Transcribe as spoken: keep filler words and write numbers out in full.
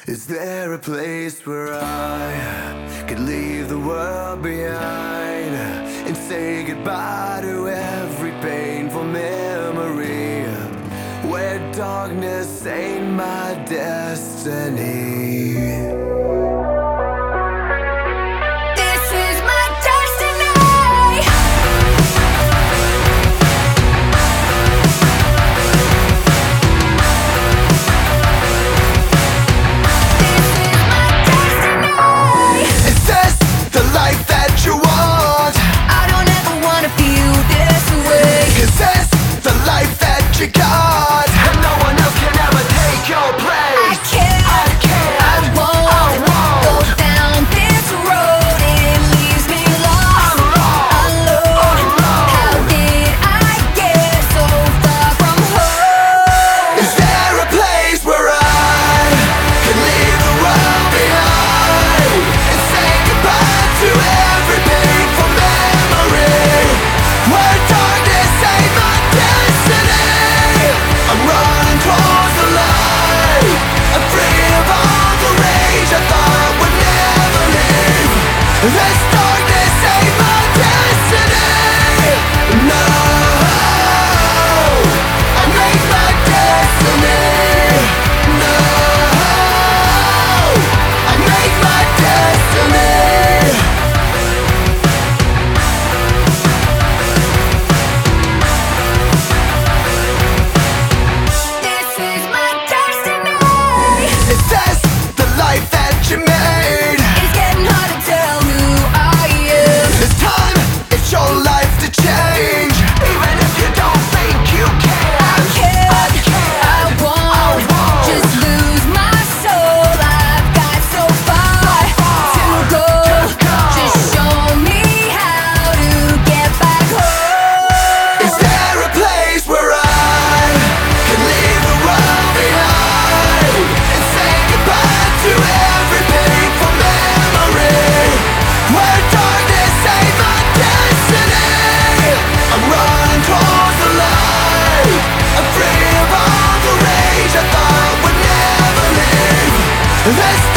Is there a place where I could leave the world behind and say goodbye to every painful memory, where darkness ain't my destiny? You got, and no one else can ever take your place. I can't, I can't, I won't, I won't go down this road. It leaves me lost, I'm alone, alone. How did I get so far from home? Is there a place where I can leave the world behind and say goodbye to every painful memory, where darkness ain't my destiny? I'm running towards the light, I'm free of all the rage I thought would never leave. This darkness ain't my destiny. No, I make my destiny. No, I make my destiny. You made. It's getting hard to tell who I am. It's time, it's your life to change, even if you don't think you can. I can't, I, can't, I, won't, I won't just lose my soul. I've got so far, so far to, go. to go. Just show me how to get back home. Is there a place where I can leave the world behind and say goodbye to every painful memory, where darkness ain't my destiny? I'm running towards the light, I'm free of all the rage I thought would never leave. This